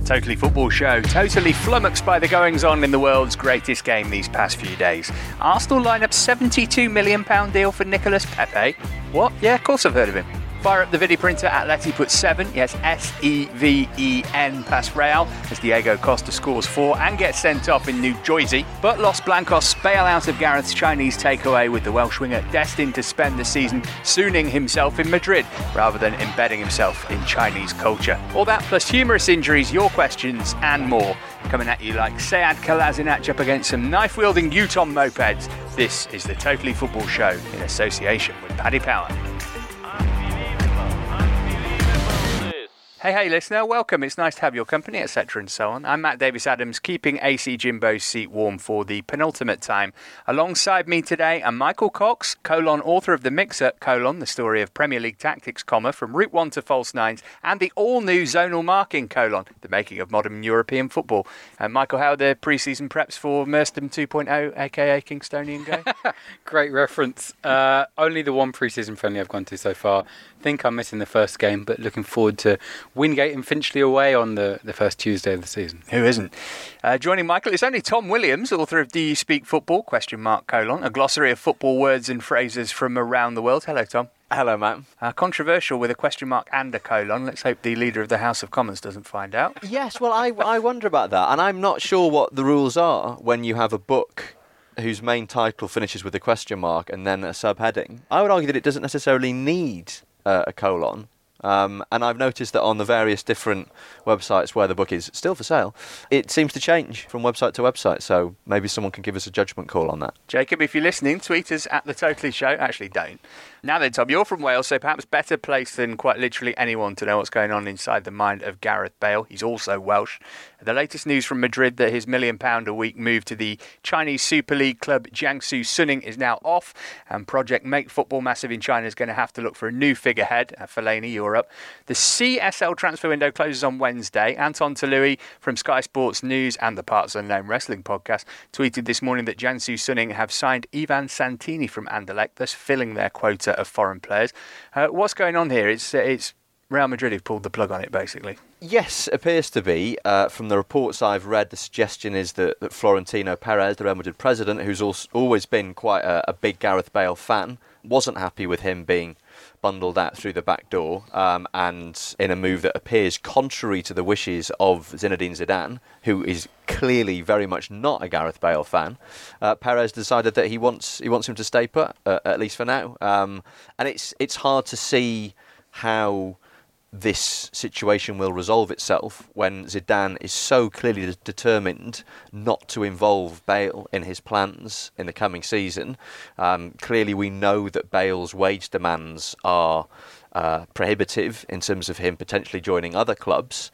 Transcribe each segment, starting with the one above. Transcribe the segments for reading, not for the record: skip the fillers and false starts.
Totally Football Show, totally flummoxed by the goings-on in the world's greatest game these past few days. Arsenal line up £72 million deal for Nicolas Pepe. What? Yeah, of course I've heard of him. Fire up the video printer. Atleti put 7, yes, S-E-V-E-N past Real as Diego Costa scores 4 and gets sent off in New Jersey. But Los Blancos bail out of Gareth's Chinese takeaway with the Welsh winger destined to spend the season sooning himself in Madrid rather than embedding himself in Chinese culture. All that plus humorous injuries, your questions and more coming at you like Sead Kolasinac up against some knife-wielding Yutong mopeds. This is the Totally Football Show in association with Paddy Power. Hey, listener, welcome. It's nice to have your company, etc. and so on. I'm Matt Davis-Adams, keeping AC Jimbo's seat warm for the penultimate time. Alongside me today are Michael Cox, author of The Mixer, the story of Premier League tactics, from Route 1 to False Nines, and the all-new zonal marking, the making of modern European football. Michael, how are the pre-season preps for Merstham 2.0, a.k.a. Kingstonian go? Great reference. Only the one pre-season friendly I've gone to so far. Think I'm missing the first game, but looking forward to Wingate and Finchley away on the first Tuesday of the season. Who isn't? Joining Michael, it's only Tom Williams, author of Do You Speak Football? A glossary of football words and phrases from around the world. Hello, Tom. Hello, Matt. Controversial with a question mark and a colon. Let's hope the Leader of the House of Commons doesn't find out. Yes, well, I wonder about that, and I'm not sure what the rules are when you have a book whose main title finishes with a question mark and then a subheading. I would argue that it doesn't necessarily need a colon. And I've noticed that on the various different websites where the book is still for sale, it seems to change from website to website, so maybe someone can give us a judgment call on that. Jacob, if you're listening, tweet us at The Totally Show. Actually, don't. Now then, Tom, you're from Wales, so perhaps better placed than quite literally anyone to know what's going on inside the mind of Gareth Bale. He's also Welsh. The latest news from Madrid that his £1 million a week move to the Chinese Super League club Jiangsu Suning is now off, and Project Make Football Massive in China is going to have to look for a new figurehead at Fellaini Europe. The CSL transfer window closes on Wednesday. Anton Tolui from Sky Sports News and the Parts Unknown Wrestling podcast tweeted this morning that Jiangsu Suning have signed Ivan Santini from Anderlecht, thus filling their quota of foreign players. What's going on here? It's Real Madrid who've pulled the plug on it, basically. Yes, appears to be. From the reports I've read, the suggestion is that Florentino Perez, the Real Madrid president, who's always been quite a big Gareth Bale fan, wasn't happy with him being bundled out through the back door, and in a move that appears contrary to the wishes of Zinedine Zidane, who is clearly very much not a Gareth Bale fan, Perez decided that he wants him to stay put, at least for now. And it's hard to see how this situation will resolve itself when Zidane is so clearly determined not to involve Bale in his plans in the coming season. Clearly we know that Bale's wage demands are prohibitive in terms of him potentially joining other clubs.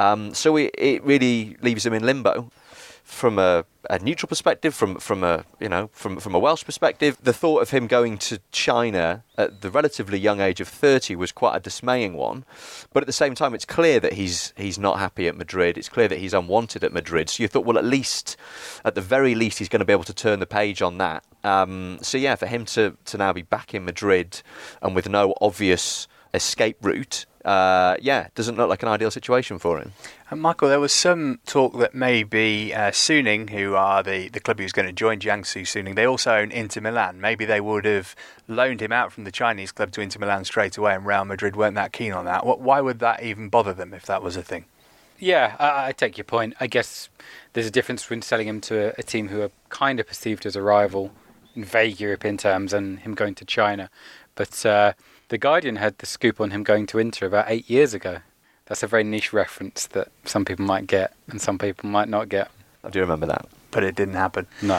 So it really leaves him in limbo. From a neutral perspective, from a Welsh perspective, the thought of him going to China at the relatively young age of 30 was quite a dismaying one. But at the same time, it's clear that he's not happy at Madrid. It's clear that he's unwanted at Madrid. So you thought, well, at the very least, he's going to be able to turn the page on that. So yeah, for him to now be back in Madrid and with no obvious escape route, doesn't look like an ideal situation for him. And Michael, there was some talk that maybe Suning, who are the club who's going to join Jiangsu Suning, they also own Inter Milan. Maybe they would have loaned him out from the Chinese club to Inter Milan straight away, and Real Madrid weren't that keen on that. Why would that even bother them if that was a thing? Yeah, I take your point. I guess there's a difference between selling him to a team who are kind of perceived as a rival in vague European terms and him going to China. But The Guardian had the scoop on him going to Inter about 8 years ago. That's a very niche reference that some people might get and some people might not get. I do remember that. But it didn't happen. No.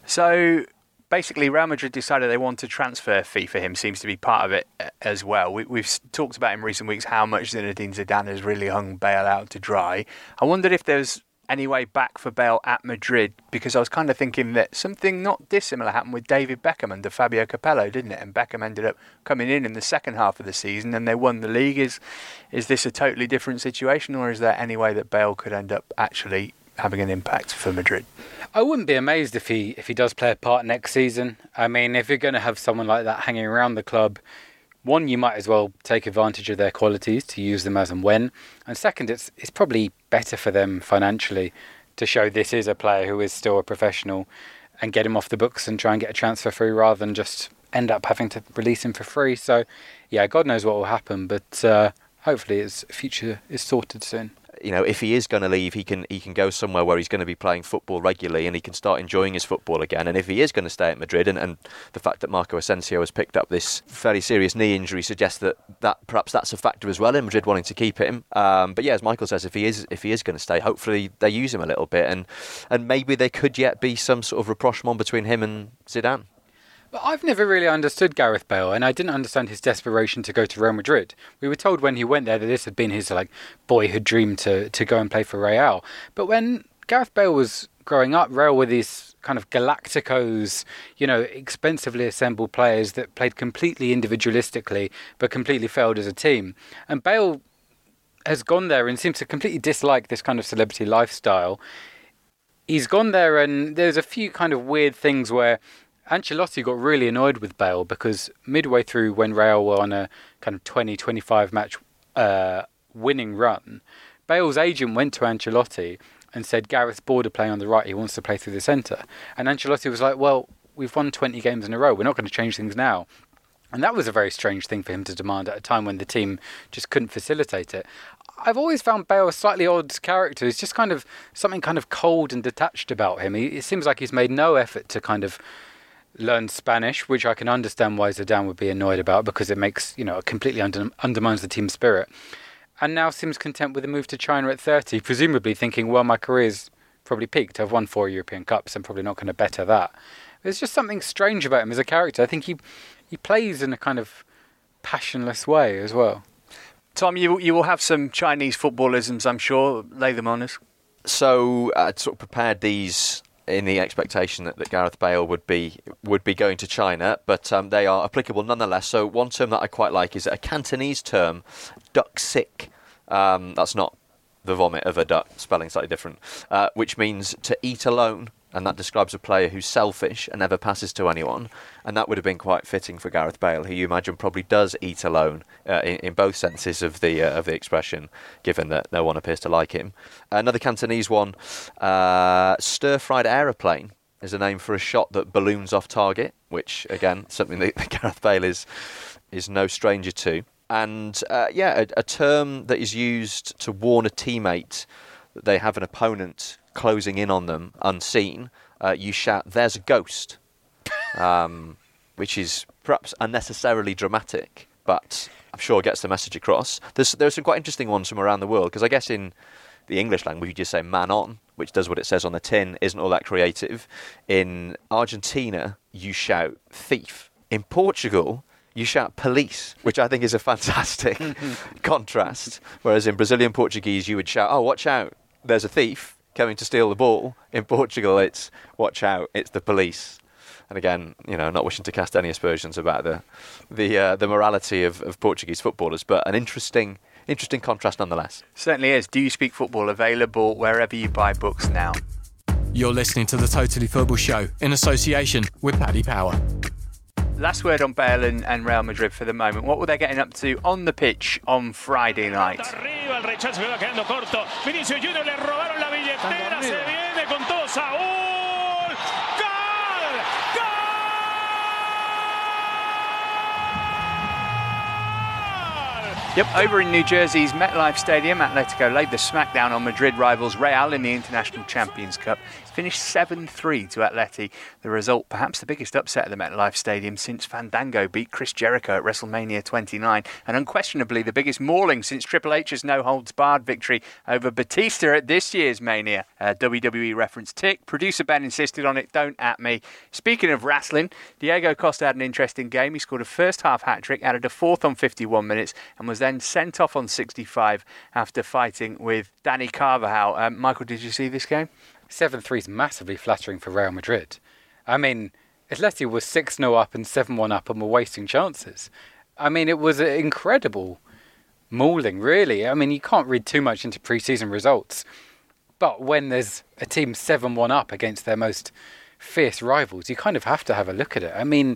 So basically Real Madrid decided they want a transfer fee for him, seems to be part of it as well. We've talked about in recent weeks how much Zinedine Zidane has really hung Bale out to dry. I wondered if there's any way back for Bale at Madrid, because I was kind of thinking that something not dissimilar happened with David Beckham under Fabio Capello, didn't it? And Beckham ended up coming in the second half of the season and they won the league. Is this a totally different situation, or is there any way that Bale could end up actually having an impact for Madrid? I wouldn't be amazed if he does play a part next season. I mean, if you're going to have someone like that hanging around the club, one, you might as well take advantage of their qualities to use them as and when. And second, it's probably better for them financially to show this is a player who is still a professional and get him off the books and try and get a transfer through rather than just end up having to release him for free. So, yeah, God knows what will happen, but hopefully his future is sorted soon. If he is going to leave, he can go somewhere where he's going to be playing football regularly and he can start enjoying his football again. And if he is going to stay at Madrid, and the fact that Marco Asensio has picked up this fairly serious knee injury suggests that perhaps that's a factor as well in Madrid wanting to keep him. But yeah, as Michael says, if he is going to stay, hopefully they use him a little bit, and maybe there could yet be some sort of rapprochement between him and Zidane. But I've never really understood Gareth Bale, and I didn't understand his desperation to go to Real Madrid. We were told when he went there that this had been his boyhood dream to go and play for Real. But when Gareth Bale was growing up, Real were these kind of Galacticos, expensively assembled players that played completely individualistically, but completely failed as a team. And Bale has gone there and seems to completely dislike this kind of celebrity lifestyle. He's gone there, and there's a few kind of weird things where Ancelotti got really annoyed with Bale because midway through, when Real were on a kind of 20-25 match winning run, Bale's agent went to Ancelotti and said, Gareth's bored of playing on the right, he wants to play through the centre. And Ancelotti was like, well, we've won 20 games in a row, we're not going to change things now. And that was a very strange thing for him to demand at a time when the team just couldn't facilitate it. I've always found Bale a slightly odd character. He's just kind of something kind of cold and detached about him. It seems like he's made no effort to kind of learn Spanish, which I can understand why Zidane would be annoyed about because it makes, it completely undermines the team spirit. And now seems content with a move to China at 30, presumably thinking, well, my career's probably peaked. I've won 4 European Cups. I'm probably not going to better that. There's just something strange about him as a character. I think he plays in a kind of passionless way as well. Tom, you will have some Chinese footballisms, I'm sure. Lay them on us. So I'd sort of prepared these in the expectation that Gareth Bale would be going to China, but they are applicable nonetheless. So one term that I quite like is a Cantonese term, duck sick. That's not the vomit of a duck, spelling slightly different, which means to eat alone. And that describes a player who's selfish and never passes to anyone. And that would have been quite fitting for Gareth Bale, who you imagine probably does eat alone in both senses of the expression, given that no one appears to like him. Another Cantonese one, stir-fried aeroplane, is a name for a shot that balloons off target, which, again, something that Gareth Bale is no stranger to. And, a term that is used to warn a teammate that they have an opponent closing in on them unseen. You shout, "There's a ghost," which is perhaps unnecessarily dramatic, but I'm sure gets the message across. There's some quite interesting ones from around the world, because I guess in the English language you just say "man on," which does what it says on the tin, isn't all that creative. In Argentina, you shout "thief." In Portugal, you shout "police," which I think is a fantastic contrast. Whereas in Brazilian Portuguese, you would shout, "Oh, watch out, there's a thief coming to steal the ball." In Portugal, it's "watch out, it's the police." And again, not wishing to cast any aspersions about the morality of Portuguese footballers, but an interesting contrast nonetheless. Certainly is. Do You Speak Football available wherever you buy books now. You're listening to the Totally Football Show in association with Paddy Power. Last word on Bale and Real Madrid for the moment. What were they getting up to on the pitch on Friday night? Yep, over in New Jersey's MetLife Stadium, Atletico laid the smackdown on Madrid rivals Real in the International Champions Cup. Finished 7-3 to Atleti. The result, perhaps the biggest upset at the MetLife Stadium since Fandango beat Chris Jericho at WrestleMania 29, and unquestionably the biggest mauling since Triple H's no-holds-barred victory over Batista at this year's Mania. WWE reference tick. Producer Ben insisted on it, don't at me. Speaking of wrestling, Diego Costa had an interesting game. He scored a first-half hat-trick, added a fourth on 51 minutes, and was then sent off on 65 after fighting with Danny Carvajal. Michael, did you see this game? 7-3 is massively flattering for Real Madrid. I mean, Atleti was 6-0 up and 7-1 up and were wasting chances. I mean, it was an incredible mauling, really. I mean, you can't read too much into pre-season results. But when there's a team 7-1 up against their most fierce rivals, you kind of have to have a look at it. I mean,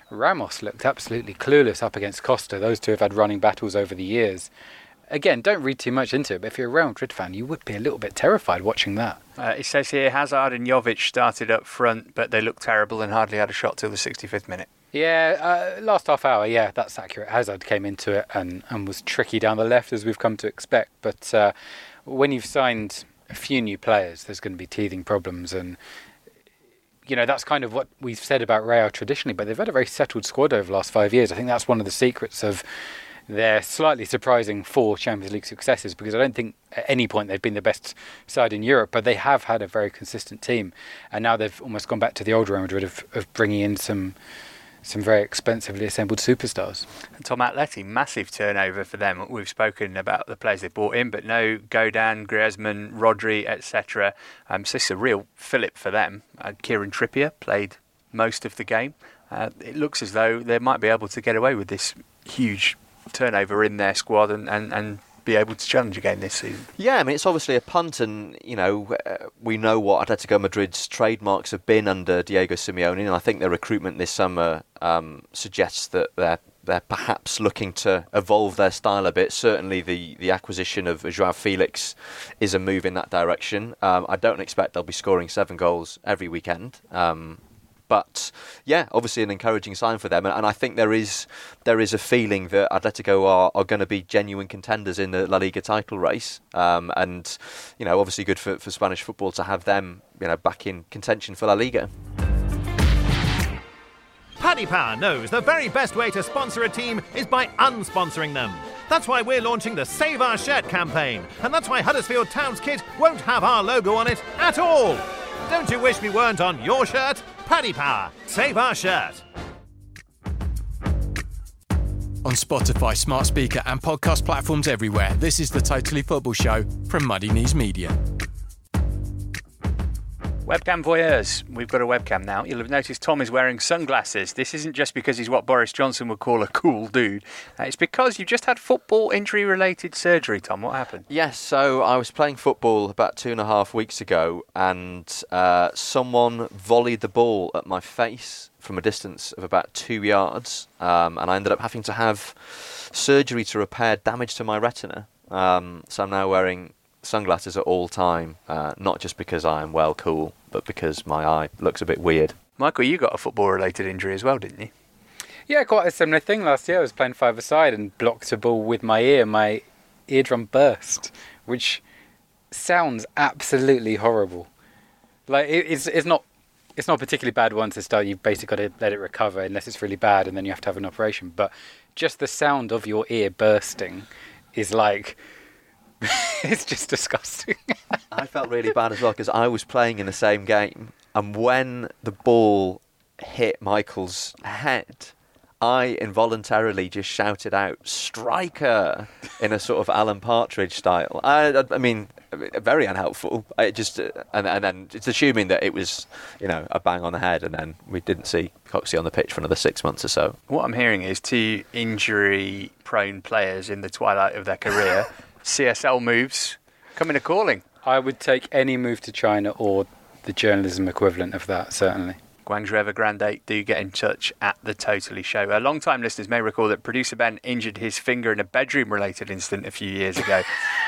Ramos looked absolutely clueless up against Costa. Those two have had running battles over the years. Again, don't read too much into it, but if you're a Real Madrid fan, you would be a little bit terrified watching that. It says here Hazard and Jovic started up front, but they looked terrible and hardly had a shot till the 65th minute. Yeah, last half hour, yeah, that's accurate. Hazard came into it and was tricky down the left, as we've come to expect. But when you've signed a few new players, there's going to be teething problems. And, you know, that's kind of what we've said about Real traditionally, but they've had a very settled squad over the last 5 years. I think that's one of the secrets of their slightly surprising 4 Champions League successes, because I don't think at any point they've been the best side in Europe, but they have had a very consistent team. And now they've almost gone back to the old Real Madrid of bringing in some very expensively assembled superstars. And Tom, Atleti, massive turnover for them. We've spoken about the players they brought in, but no Godin, Griezmann, Rodri, etc. So this is a real fillip for them. Kieran Trippier played most of the game. It looks as though they might be able to get away with this huge turnover in their squad and be able to challenge again this season. Yeah, I mean, it's obviously a punt, and you know we know what Atletico Madrid's trademarks have been under Diego Simeone, and I think their recruitment this summer suggests that they're perhaps looking to evolve their style a bit. Certainly the acquisition of Joao Felix is a move in that direction. I don't expect they'll be scoring 7 goals every weekend. But yeah, obviously an encouraging sign for them, and I think there is a feeling that Atletico are going to be genuine contenders in the La Liga title race, and you know, obviously good for Spanish football to have them, you know, back in contention for La Liga. Paddy Power knows the very best way to sponsor a team is by unsponsoring them. That's why we're launching the Save Our Shirt campaign, and that's why Huddersfield Town's kit won't have our logo on it at all. Don't you wish we weren't on your shirt? Paddy Power, save our shirt. On Spotify, smart speaker and podcast platforms everywhere, this is the Totally Football Show from Muddy Knees Media. Webcam voyeurs. We've got a webcam now. You'll have noticed Tom is wearing sunglasses. This isn't just because he's what Boris Johnson would call a cool dude. It's because you've just had football injury-related surgery, Tom. What happened? Yes, so I was playing football about 2.5 weeks ago, and someone volleyed the ball at my face from a distance of about 2 yards, and I ended up having to have surgery to repair damage to my retina. So I'm now wearing sunglasses at all time, not just because I am well cool, but because my eye looks a bit weird. Michael, you got a football-related injury as well, didn't you? Yeah, quite a similar thing last year. I was playing five-a-side and blocked a ball with my ear. My eardrum burst, which sounds absolutely horrible. Like it's not a particularly bad one to start. You've basically got to let it recover unless it's really bad, and then you have to have an operation. But just the sound of your ear bursting is like... it's just disgusting. I felt really bad as well because I was playing in the same game, and when the ball hit Michael's head, I involuntarily just shouted out "Striker" in a sort of Alan Partridge style. I mean, very unhelpful. I just and then it's assuming that it was, you know, a bang on the head, and then we didn't see Coxey on the pitch for another 6 months or so. What I'm hearing is 2 injury-prone players in the twilight of their career. CSL moves coming a calling. I would take any move to China or the journalism equivalent of that, certainly. Guangzhou Evergrande, do get in touch at The Totally Show. Long-time listeners may recall that producer Ben injured his finger in a bedroom-related incident a few years ago.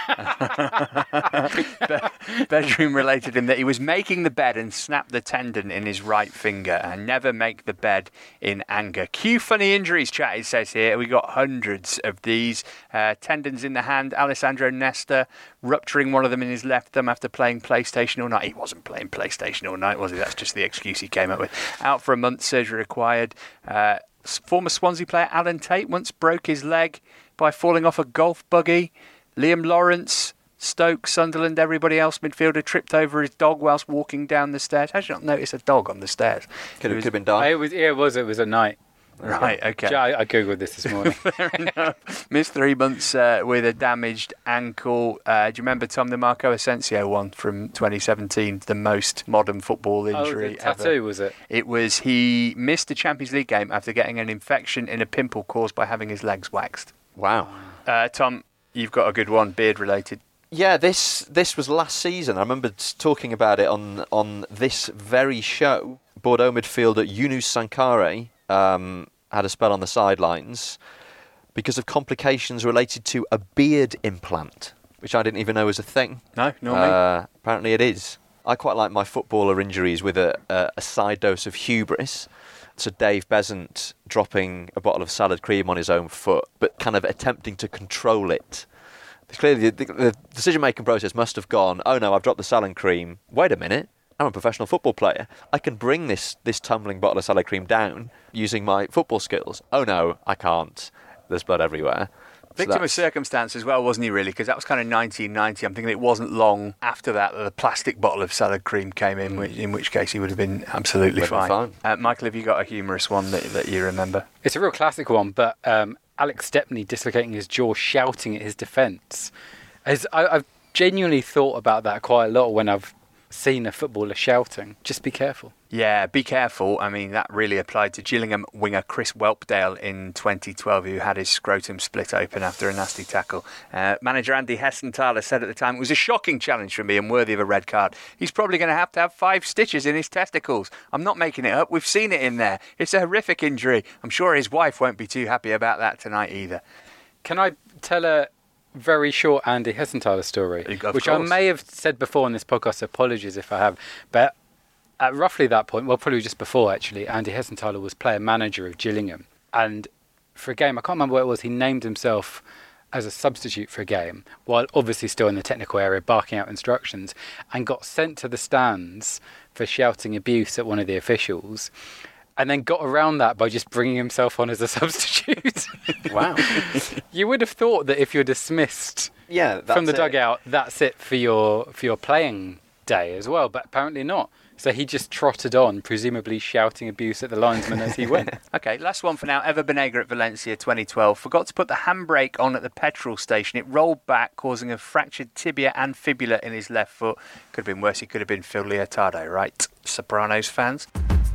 Bedroom-related in that he was making the bed and snapped the tendon in his right finger. And never make the bed in anger. Cue funny injuries chat, it says here. We got hundreds of these. Tendons in the hand. Alessandro Nesta rupturing one of them in his left thumb after playing PlayStation all night. He wasn't playing PlayStation all night, was he? That's just the excuse he came up with. Out for a month, surgery required. Former Swansea player Alan Tate once broke his leg by falling off a golf buggy. Liam Lawrence, Stoke, Sunderland, everybody else, midfielder, tripped over his dog whilst walking down the stairs. How did you not notice a dog on the stairs? Could have been dark. It was at night. Right, okay. I googled this morning. Fair enough. Missed 3 months with a damaged ankle. Do you remember, Tom, the Marco Asensio one from 2017, the most modern football injury the tattoo, ever? was it? It was. He missed the Champions League game after getting an infection in a pimple caused by having his legs waxed. Wow. Tom, you've got a good one, beard-related. Yeah, this was last season. I remember talking about it on this very show. Bordeaux midfielder Younous Sankharé had a spell on the sidelines because of complications related to a beard implant, which I didn't even know was a thing. No, nor me. Apparently it is. I quite like my footballer injuries with a side dose of hubris. So Dave Besant dropping a bottle of salad cream on his own foot, but kind of attempting to control it. Clearly, the decision-making process must have gone, oh no, I've dropped the salad cream. Wait a minute, I'm a professional football player. I can bring this tumbling bottle of salad cream down using my football skills. Oh no, I can't. There's blood everywhere. Victim of circumstance as well, wasn't he, really? Because that was kind of 1990. I'm thinking it wasn't long after that the plastic bottle of salad cream came in which case he would have been absolutely fine. Michael, have you got a humorous one that you remember? It's a real classic one, but Alex Stepney dislocating his jaw, shouting at his defence. I've genuinely thought about that quite a lot when I've seen a footballer shouting. Just be careful. Yeah, be careful. I mean, that really applied to Gillingham winger Chris Whelpdale in 2012, who had his scrotum split open after a nasty tackle. Manager Andy Hessenthaler said at the time, it was a shocking challenge for me and worthy of a red card. He's probably going to have 5 stitches in his testicles. I'm not making it up. We've seen it in there. It's a horrific injury. I'm sure his wife won't be too happy about that tonight either. Can I tell a very short Andy Hessenthaler story, which I may have said before on this podcast, so apologies if I have, but at roughly that point, well, probably just before actually, Andy Hessenthaler was player manager of Gillingham, and for a game, I can't remember what it was, he named himself as a substitute for a game, while obviously still in the technical area, barking out instructions, and got sent to the stands for shouting abuse at one of the officials, and then got around that by just bringing himself on as a substitute. Wow. You would have thought that if you're dismissed from the dugout, that's it for your playing day as well, but apparently not. So he just trotted on, presumably shouting abuse at the linesman as he went. OK, last one for now. Eva Banega at Valencia 2012. Forgot to put the handbrake on at the petrol station. It rolled back, causing a fractured tibia and fibula in his left foot. Could have been worse. He could have been Phil Leotardo, right? Sopranos fans.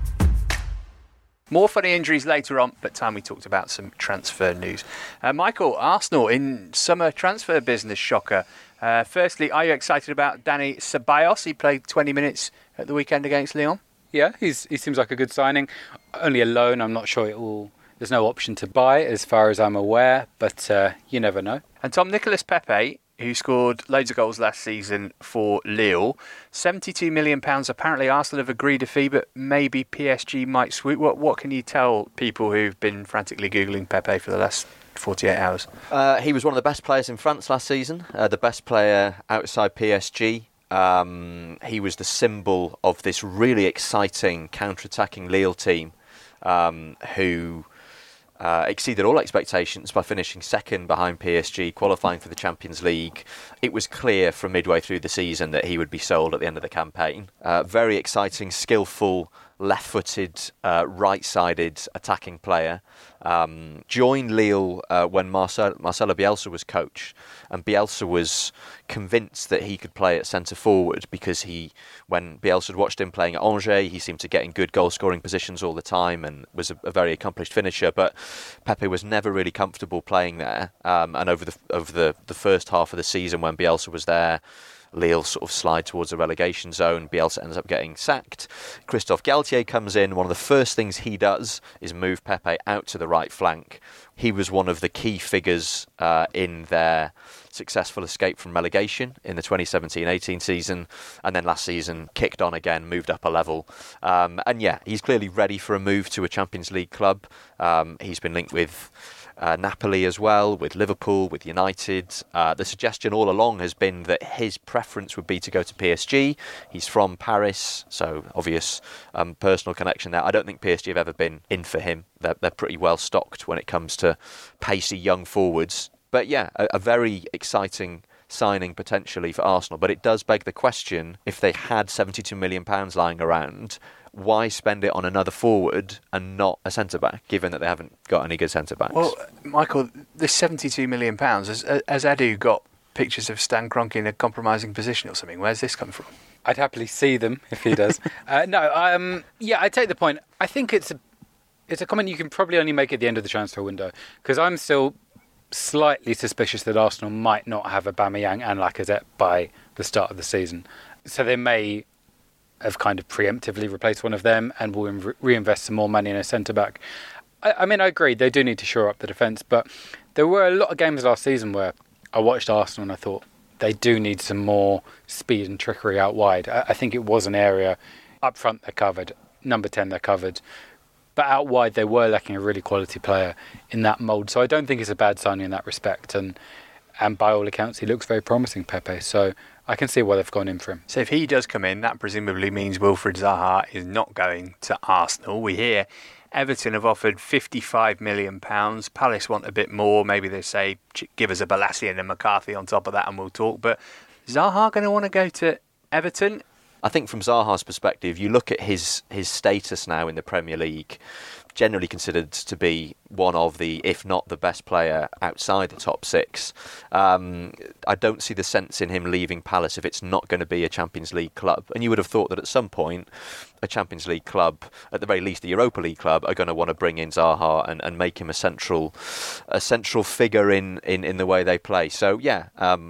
More funny injuries later on, but time we talked about some transfer news. Michael, Arsenal in summer transfer business, shocker. Firstly, are you excited about Dani Ceballos? He played 20 minutes at the weekend against Lyon. Yeah, he seems like a good signing. Only a loan. I'm not sure there's no option to buy as far as I'm aware, but you never know. And Tom, Nicolas Pepe, who scored loads of goals last season for Lille, £72 million. Apparently Arsenal have agreed a fee, but maybe PSG might swoop. What can you tell people who've been frantically Googling Pepe for the last 48 hours? He was one of the best players in France last season, the best player outside PSG. He was the symbol of this really exciting counter-attacking Lille team who exceeded all expectations by finishing second behind PSG, qualifying for the Champions League. It was clear from midway through the season that he would be sold at the end of the campaign. Very exciting, skillful, left-footed, right-sided attacking player. Joined Lille when Marcelo Bielsa was coach, and Bielsa was convinced that he could play at centre-forward because when Bielsa had watched him playing at Angers, he seemed to get in good goal-scoring positions all the time and was a very accomplished finisher, but Pepe was never really comfortable playing there, and over the first half of the season when Bielsa was there, Lille sort of slide towards the relegation zone. Bielsa ends up getting sacked. Christophe Galtier comes in. One of the first things he does is move Pepe out to the right flank. He was one of the key figures in their successful escape from relegation in the 2017-18 season, and then last season kicked on again, moved up a level. And yeah, he's clearly ready for a move to a Champions League club. He's been linked with Napoli as well, with Liverpool, with United. The suggestion all along has been that his preference would be to go to PSG. He's from Paris, so obvious personal connection there. I don't think PSG have ever been in for him. They're pretty well stocked when it comes to pacey young forwards. But yeah, a very exciting signing potentially for Arsenal. But it does beg the question, if they had £72 million lying around, why spend it on another forward and not a centre-back, given that they haven't got any good centre-backs? Well, Michael, this £72 million, has Edu got pictures of Stan Kroenke in a compromising position or something? Where's this come from? I'd happily see them if he does. Yeah, I take the point. I think it's a comment you can probably only make at the end of the transfer window, because I'm still slightly suspicious that Arsenal might not have Aubameyang and Lacazette by the start of the season. So they may have kind of preemptively replaced one of them and will reinvest some more money in a centre-back. I mean, I agree, they do need to shore up the defence, but there were a lot of games last season where I watched Arsenal and I thought they do need some more speed and trickery out wide. I think it was an area up front they're covered, number 10 they're covered, but out wide they were lacking a really quality player in that mould. So I don't think it's a bad signing in that respect, and by all accounts he looks very promising, Pepe, so I can see why they've gone in for him. So if he does come in, that presumably means Wilfried Zaha is not going to Arsenal. We hear Everton have offered £55 million. Palace want a bit more. Maybe they say, give us a Balassi and a McCarthy on top of that and we'll talk. But Zaha going to want to go to Everton? I think from Zaha's perspective, you look at his status now in the Premier League, generally considered to be one of the, if not the best player outside the top six. I don't see the sense in him leaving Palace if it's not going to be a Champions League club. And you would have thought that at some point, a Champions League club, at the very least a Europa League club, are going to want to bring in Zaha and make him a central figure in the way they play. So yeah,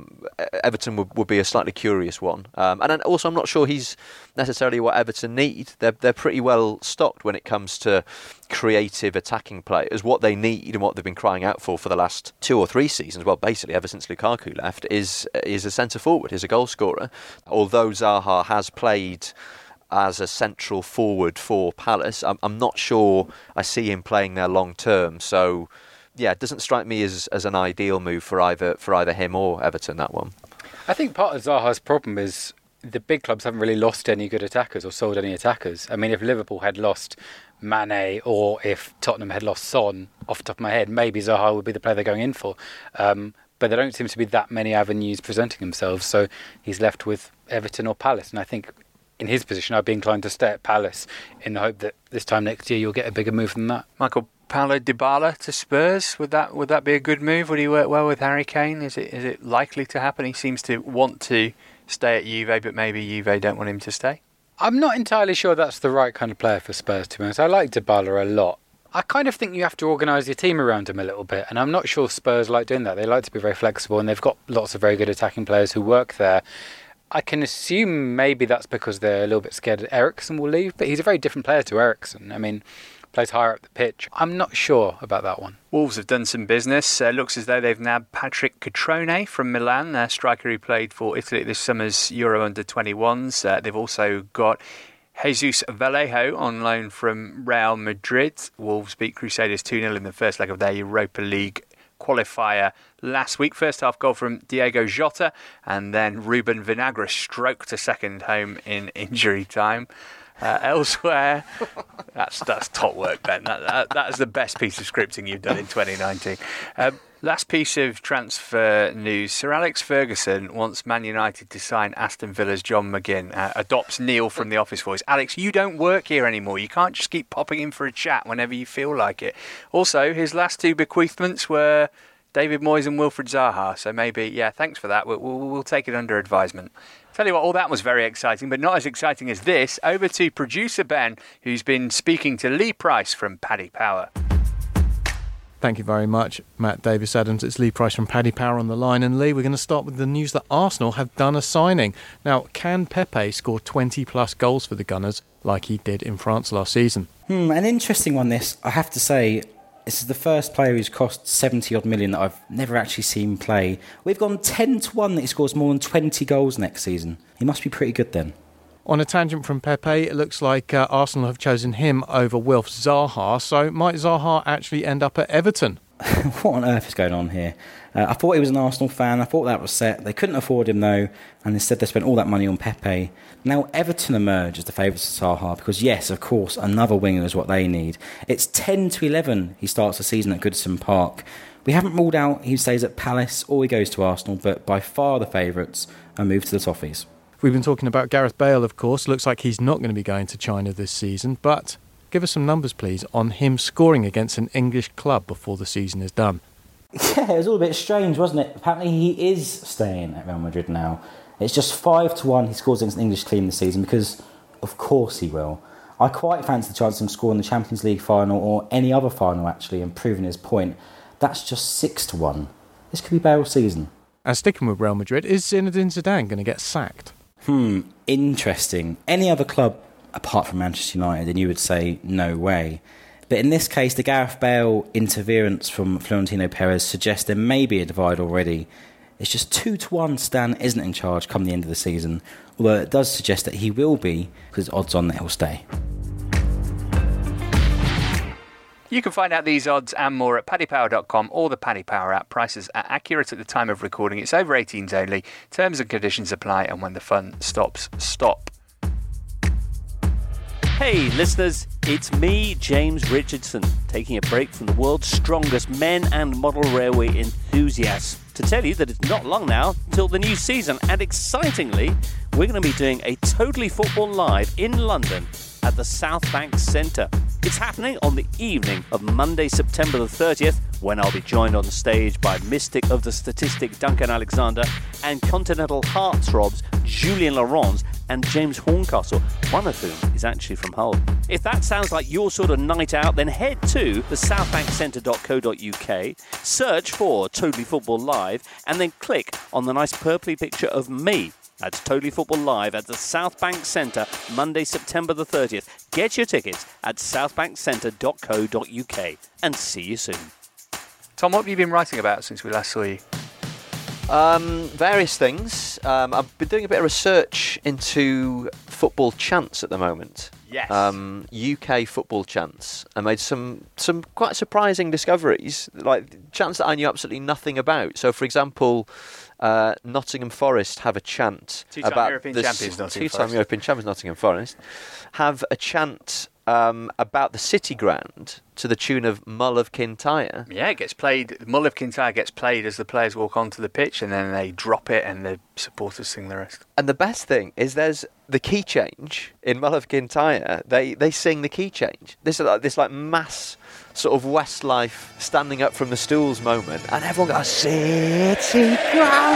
Everton would be a slightly curious one. And then also I'm not sure he's necessarily what Everton need. They're pretty well stocked when it comes to creative attacking players. What they need and what they've been crying out for the last 2 or 3 seasons, well, basically ever since Lukaku left, is a centre forward, is a goal scorer. Although Zaha has played as a central forward for Palace, I'm not sure I see him playing there long term. So yeah, it doesn't strike me as an ideal move for either him or Everton, that one. I think part of Zaha's problem is the big clubs haven't really lost any good attackers or sold any attackers. I mean, if Liverpool had lost Mane or if Tottenham had lost Son, off the top of my head, maybe Zaha would be the player they're going in for. But there don't seem to be that many avenues presenting themselves, so he's left with Everton or Palace. And I think in his position, I'd be inclined to stay at Palace in the hope that this time next year you'll get a bigger move than that. Michael, Paulo Dybala to Spurs, would that be a good move? Would he work well with Harry Kane? Is it likely to happen? He seems to want to stay at Juve, but maybe Juve don't want him to stay. I'm not entirely sure that's the right kind of player for Spurs, to be honest. I like Dybala a lot. I kind of think you have to organise your team around him a little bit, and I'm not sure Spurs like doing that. They like to be very flexible, and they've got lots of very good attacking players who work there. I can assume maybe that's because they're a little bit scared that Eriksen will leave, but he's a very different player to Eriksen. I mean, plays higher up the pitch. I'm not sure about that one. Wolves have done some business. Looks as though they've nabbed Patrick Cutrone from Milan, their striker who played for Italy at this summer's Euro Under-21s. They've also got Jesus Vallejo on loan from Real Madrid. Wolves beat Crusaders 2-0 in the first leg of their Europa League qualifier last week. First half goal from Diego Jota, and then Ruben Vinagre stroked to second home in injury time. Elsewhere, that's top work, Ben. That's the best piece of scripting you've done in 2019. Last piece of transfer news. Sir Alex Ferguson wants Man United to sign Aston Villa's John McGinn. Adopts Neil from The Office voice. Alex, you don't work here anymore. You can't just keep popping in for a chat whenever you feel like it. Also, his last 2 bequeathments were David Moyes and Wilfried Zaha. So maybe, yeah, thanks for that. We'll take it under advisement. Tell you what, all that was very exciting, but not as exciting as this. Over to producer Ben, who's been speaking to Lee Price from Paddy Power. Thank you very much, Matt Davis-Adams. It's Lee Price from Paddy Power on the line. And Lee, we're going to start with the news that Arsenal have done a signing. Now, can Pepe score 20-plus goals for the Gunners like he did in France last season? An interesting one, this. I have to say, this is the first player who's cost 70-odd million that I've never actually seen play. We've gone 10-1 that he scores more than 20 goals next season. He must be pretty good then. On a tangent from Pepe, it looks like Arsenal have chosen him over Wilf Zaha. So might Zaha actually end up at Everton? What on earth is going on here? I thought he was an Arsenal fan. I thought that was set. They couldn't afford him though, and instead they spent all that money on Pepe. Now Everton emerge as the favourites of Zaha because yes, of course, another winger is what they need. It's 10-11 he starts the season at Goodison Park. We haven't ruled out he stays at Palace or he goes to Arsenal, but by far the favourites are moved to the Toffees. We've been talking about Gareth Bale, of course. Looks like he's not going to be going to China this season, but give us some numbers, please, on him scoring against an English club before the season is done. Yeah, it was all a bit strange, wasn't it? Apparently he is staying at Real Madrid now. It's just 5-1 he scores against an English team this season because, of course, he will. I quite fancy the chance of him scoring the Champions League final or any other final, actually, and proving his point. That's just 6-1. This could be Bale's season. And sticking with Real Madrid, is Zinedine Zidane going to get sacked? Interesting. Any other club apart from Manchester United, and you would say no way. But in this case, the Gareth Bale interference from Florentino Perez suggests there may be a divide already. It's just 2-1 Stan isn't in charge come the end of the season, although it does suggest that he will be, because odds on that he'll stay. You can find out these odds and more at paddypower.com or the Paddy Power app. Prices are accurate at the time of recording. It's over 18s only. Terms and conditions apply, and when the fun stops, stop. Hey listeners, it's me, James Richardson, taking a break from the world's strongest men and model railway enthusiasts to tell you that it's not long now till the new season, and excitingly, we're going to be doing a Totally Football Live in London at the South Bank Centre. It's happening on the evening of Monday, September the 30th, when I'll be joined on stage by Mystic of the Statistic Duncan Alexander and Continental Heartthrobs Julien Laurens and James Horncastle, one of whom is actually from Hull. If that sounds like your sort of night out, then head to the southbankcentre.co.uk, search for Totally Football Live, and then click on the nice purpley picture of me. That's Totally Football Live at the South Bank Centre, Monday, September the 30th. Get your tickets at southbankcentre.co.uk, and see you soon. Tom, what have you been writing about since we last saw you? Various things. I've been doing a bit of research into football chants at the moment. Yes. UK football chants. I made some quite surprising discoveries, like chants that I knew absolutely nothing about. So, for example, Nottingham Forest have a chant about European champions, Nottingham two-time Forest. European champions, Nottingham Forest, have a chant about the City Ground to the tune of Mull of Kintyre. Yeah, it gets played. Mull of Kintyre gets played as the players walk onto the pitch, and then they drop it, and the supporters sing the rest. And the best thing is there's the key change in Mull of Kintyre. They sing the key change. This mass sort of Westlife standing up from the stools moment, and everyone goes, City Ground.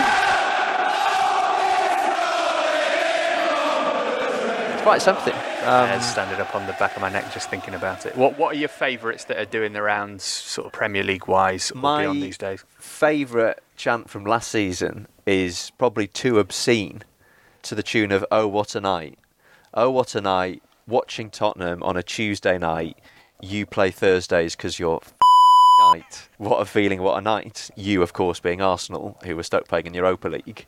It's quite something. Standing up on the back of my neck just thinking about it. What are your favourites that are doing the rounds, sort of Premier League wise, or beyond these days? Favourite chant from last season is probably too obscene, to the tune of "Oh What a Night." Oh what a night! Watching Tottenham on a Tuesday night. You play Thursdays because you're shite. What a feeling! What a night! You, of course, being Arsenal, who were stuck playing in Europa League,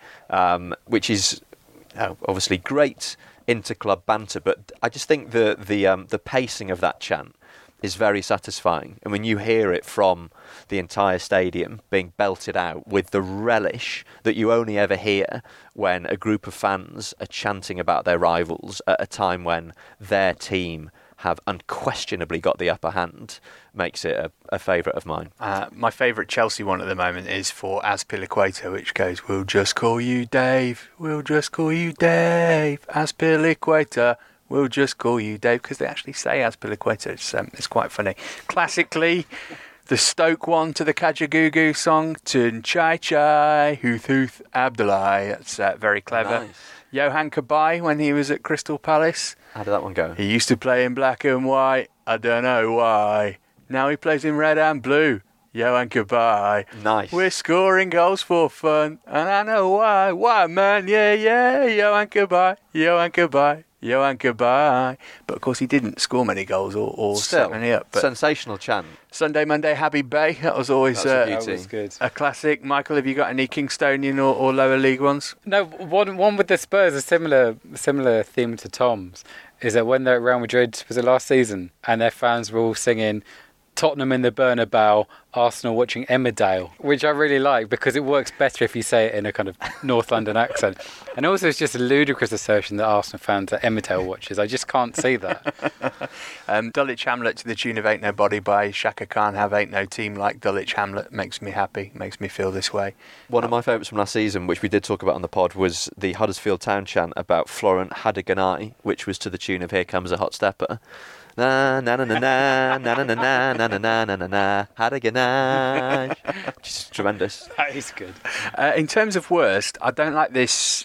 which is obviously great inter-club banter, but I just think the pacing of that chant is very satisfying. And when you hear it from the entire stadium being belted out with the relish that you only ever hear when a group of fans are chanting about their rivals at a time when their team have unquestionably got the upper hand, makes it a favourite of mine. My favourite Chelsea one at the moment is for Azpilicueta, which goes, "We'll just call you Dave, we'll just call you Dave, Azpilicueta, we'll just call you Dave," because they actually say Azpilicueta. It's quite funny. Classically, the Stoke one to the Kajagoogoo song, Tun Chai Chai, Hooth Hooth Abdullah. That's very clever. Nice. Johan Cabaye, when he was at Crystal Palace, How did that one go? he used to play in black and white. I don't know why. Now he plays in red and blue. Johan Cabaye. Nice. We're scoring goals for fun, and I know why. Why, man? Yeah, yeah. Johan Cabaye. Johan Cabaye. Johan Cabaye. But of course, he didn't score many goals or Still, set many up. But sensational chant. Sunday, Monday, Habib Bey. That was always That's a That beauty. was good. a classic. Michael, have you got any Kingstonian or lower league ones? No, one with the Spurs, a similar theme to Tom's, is that when they're at Real Madrid, was it last season, and their fans were all singing Tottenham in the Bernabeu, Arsenal watching Emmerdale, which I really like because it works better if you say it in a kind of North London accent. And also it's just a ludicrous assertion that Arsenal fans are Emmerdale watchers. I just can't see that. Dulwich Hamlet to the tune of Ain't Nobody by Shaka Khan. Have Ain't No Team like Dulwich Hamlet. Makes me happy, makes me feel this way. One of my favourites from last season, which we did talk about on the pod, was the Huddersfield Town chant about Florent Hadaganai, which was to the tune of Here Comes a Hot Stepper. Na na na na na na na na na na na na na na Hadaganai. Just tremendous. That is good. In terms of worst, I don't like this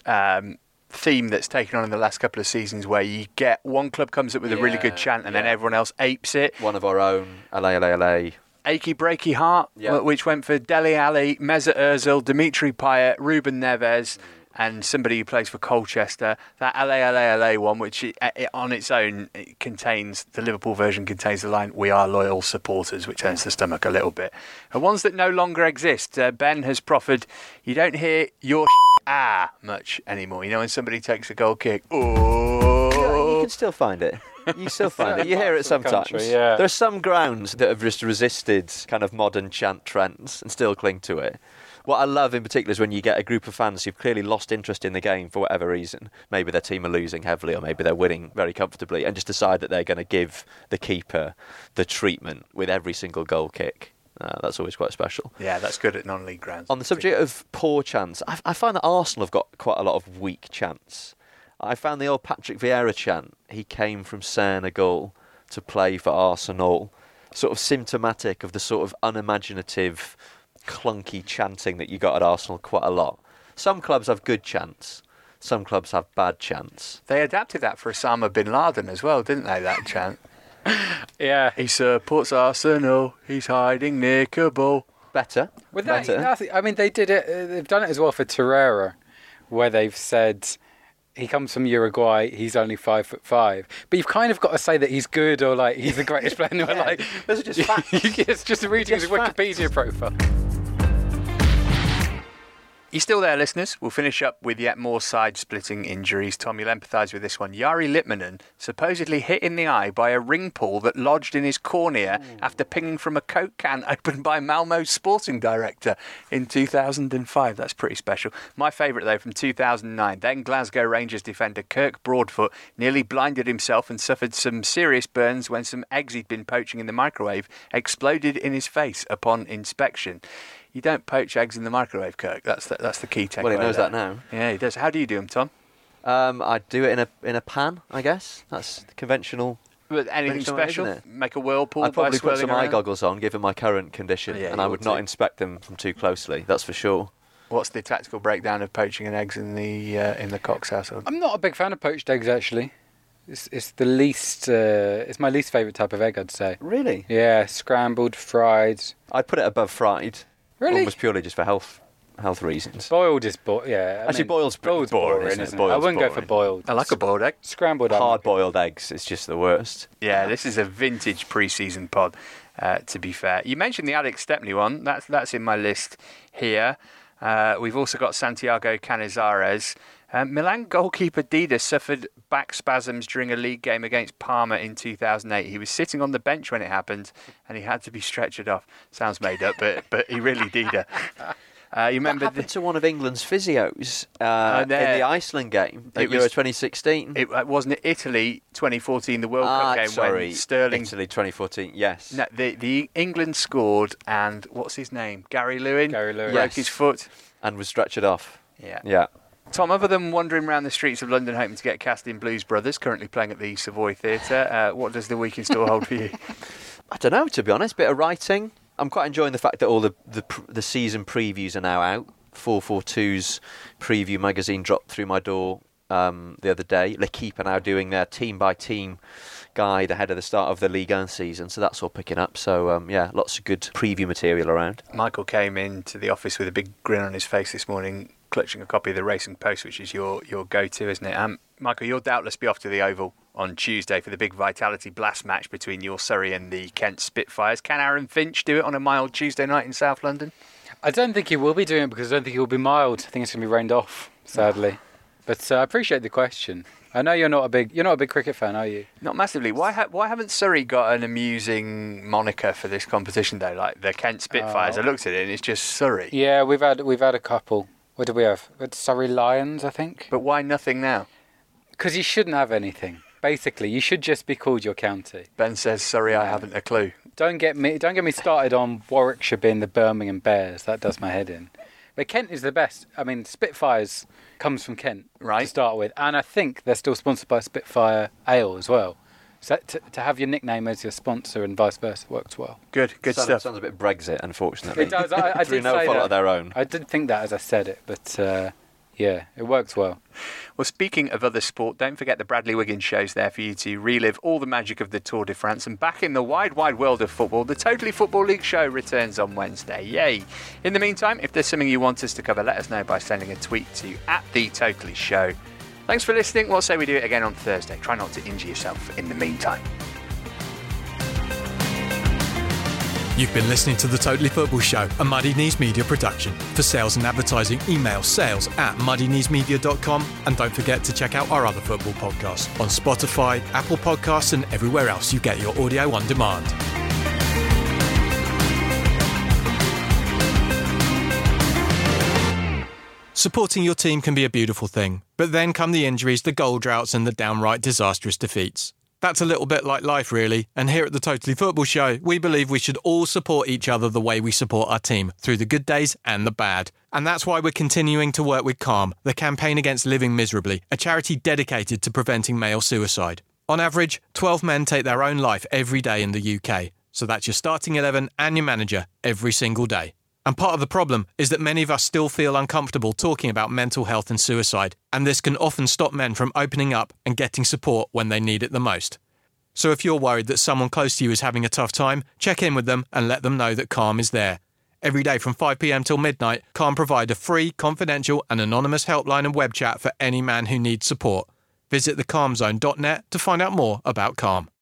theme that's taken on in the last couple of seasons where you get one club comes up with a really good chant and then everyone else apes it. One of our own, LA. Achy Breaky Heart, Yeah. which went for Dele Alli, Mesut Ozil, Dimitri Payet, Ruben Neves. and somebody who plays for Colchester. That LA one, which on its own contains, the Liverpool version contains the line, "We are loyal supporters," which turns the stomach a little bit. And ones that no longer exist. Ben has proffered, you don't hear your much anymore. You know, when somebody takes a goal kick, You can still find it. You still find it. You hear it sometimes. Country, yeah. There are some grounds that have just resisted kind of modern chant trends and still cling to it. What I love in particular is when you get a group of fans who've clearly lost interest in the game for whatever reason. Maybe their team are losing heavily, or maybe they're winning very comfortably, and just decide that they're going to give the keeper the treatment with every single goal kick. That's always quite special. Yeah, that's good at non-league grounds. On the subject of poor chants, I find that Arsenal have got quite a lot of weak chants. I found the old Patrick Vieira chant, "He came from Senegal to play for Arsenal," sort of symptomatic of the sort of unimaginative, clunky chanting that you got at Arsenal quite a lot. Some clubs have good chants, some clubs have bad chants. They adapted that for Osama bin Laden as well, didn't they, that chant? Yeah. He supports Arsenal, he's hiding near Kabul. Better. With that, Better. I mean, they did it. They've done it as well for Torreira, where they've said he comes from Uruguay. He's only 5'5", but you've kind of got to say that he's good or like he's the greatest player. Yeah, like those are just facts. It's just reading his Wikipedia profile. You still there, listeners? We'll finish up with yet more side-splitting injuries. Tom, you'll empathise with this one. Jari Litmanen supposedly hit in the eye by a ring pull that lodged in his cornea after pinging from a Coke can opened by Malmo's sporting director in 2005. That's pretty special. My favourite, though, from 2009. Then Glasgow Rangers defender Kirk Broadfoot nearly blinded himself and suffered some serious burns when some eggs he'd been poaching in the microwave exploded in his face upon inspection. You don't poach eggs in the microwave, Kirk. That's the key takeaway. Well, he knows there. that now. Yeah, he does. How do you do them, Tom? I do it in a pan, I guess. That's the conventional. But anything special? Isn't it? Make a whirlpool? I'd probably by put some swirling eye around? goggles on, given my current condition, Yeah, and you I would would not too. inspect them from too closely. That's for sure. What's the tactical breakdown of poaching and eggs in the Cox household? I'm not a big fan of poached eggs, actually. It's the least. It's my least favourite type of egg, I'd say. Really? Yeah, scrambled, fried. I'd put it above fried. Really? Almost purely just for health reasons. Boiled is yeah. Actually, boiled's pretty boring, isn't it? I Boiled's wouldn't go for boring. boiled. I like a boiled egg. Scrambled. Hard-boiled eggs is just the worst. Yeah, this is a vintage pre-season pod, to be fair. You mentioned the Alex Stepney one. That's in my list here. We've also got Santiago Canizares. Milan goalkeeper Dida suffered back spasms during a league game against Parma in 2008. He was sitting on the bench when it happened, and he had to be stretchered off. Sounds made up, but he really Dida. You remember That happened to one of England's physios in the Iceland game at Euro 2016. It wasn't Italy 2014, the World Cup game sorry, when Sterling. Italy 2014. Yes. No, the England scored, and what's his name? Gary Lewin. Gary Lewin. Broke Yes. his foot. And was stretchered off. Yeah. Yeah. Tom, other than wandering around the streets of London hoping to get cast in Blues Brothers, currently playing at the Savoy Theatre, what does the week in store hold for you? I don't know, to be honest. Bit of writing. I'm quite enjoying the fact that all the season previews are now out. 442's preview magazine dropped through my door the other day. L'Equipe are now doing their team-by-team guide ahead of the start of the Ligue 1 season, so that's all picking up. So, yeah, lots of good preview material around. Michael came into the office with a big grin on his face this morning, clutching a copy of the Racing Post, which is your go-to, isn't it? Michael, you'll doubtless be off to the Oval on Tuesday for the big Vitality Blast match between your Surrey and the Kent Spitfires. Can Aaron Finch do it on a mild Tuesday night in South London? I don't think he will be doing it because I don't think he will be mild. I think it's going to be rained off, sadly. But I appreciate the question. I know you're not a big cricket fan, are you? Not massively. Why haven't Surrey got an amusing moniker for this competition though? Like the Kent Spitfires. I looked at it and it's just Surrey. Yeah, we've had a couple. What did we have? We had Surrey Lions, I think. But why nothing now? Because you shouldn't have anything. Basically, you should just be called your county. Ben says, sorry, I haven't a clue. Don't get me started on Warwickshire being the Birmingham Bears. That does my head in. But Kent is the best. I mean, Spitfires comes from Kent to start with. And I think they're still sponsored by Spitfire Ale as well. So to have your nickname as your sponsor and vice versa works well. Good stuff. Sounds a bit Brexit, unfortunately. It does. I Through did no say fault that. of their own. I did think that as I said it, but Yeah, it works well. Well, speaking of other sport, don't forget the Bradley Wiggins show's there for you to relive all the magic of the Tour de France. And back in the wide, wide world of football, the Totally Football League show returns on Wednesday. Yay! In the meantime, if there's something you want us to cover, let us know by sending a tweet to @TheTotallyShow. Thanks for listening. We'll say we do it again on Thursday. Try not to injure yourself in the meantime. You've been listening to The Totally Football Show, a Muddy Knees Media production. For sales and advertising, email sales@muddykneesmedia.com, and don't forget to check out our other football podcasts on Spotify, Apple Podcasts, and everywhere else you get your audio on demand. Supporting your team can be a beautiful thing, but then come the injuries, the goal droughts, and the downright disastrous defeats. That's a little bit like life, really, and here at the Totally Football Show, we believe we should all support each other the way we support our team, through the good days and the bad. And that's why we're continuing to work with CALM, the Campaign Against Living Miserably, a charity dedicated to preventing male suicide. On average, 12 men take their own life every day in the UK, so that's your starting 11 and your manager every single day. And part of the problem is that many of us still feel uncomfortable talking about mental health and suicide, and this can often stop men from opening up and getting support when they need it the most. So if you're worried that someone close to you is having a tough time, check in with them and let them know that CALM is there. Every day from 5 p.m. till midnight, CALM provide a free, confidential and anonymous helpline and web chat for any man who needs support. Visit thecalmzone.net to find out more about CALM.